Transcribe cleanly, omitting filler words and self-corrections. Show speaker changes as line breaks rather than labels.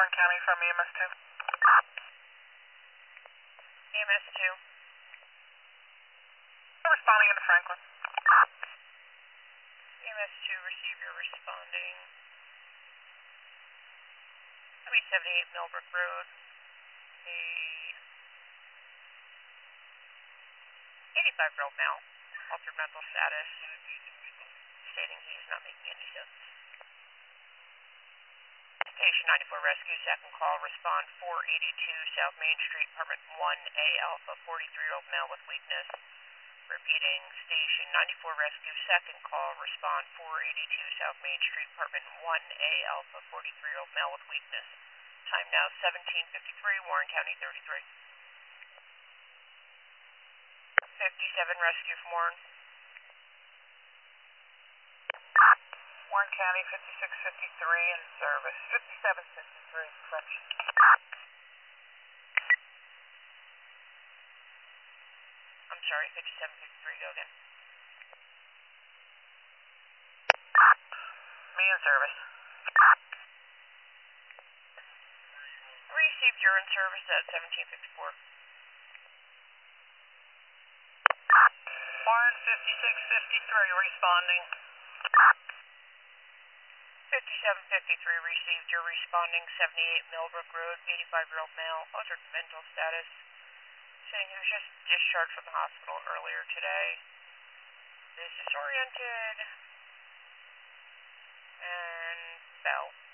Warren County from EMS 2.
EMS 2.
Responding into Franklin.
EMS 2, receiver responding. 78 Millbrook Road. A 85-year-old male, altered mental status, stating he is not making any sense. Station 94 Rescue, second call, respond 482 South Main Street, apartment 1A Alpha, 43-year-old male with weakness. Repeating, station 94 Rescue, second call, respond 482 South Main Street, apartment 1A Alpha, 43-year-old male with weakness. Time now 17:53, Warren County 33. 57 Rescue from Warren.
Warren County 5653 in service. 5753, correction.
I'm sorry, 5753, go again.
Me in service.
Received your in service at 1754.
Warren 5653 responding.
5753 received your responding 78 Millbrook Road, 85-year-old male, altered mental status, saying he was just discharged from the hospital earlier today. Is disoriented and fell.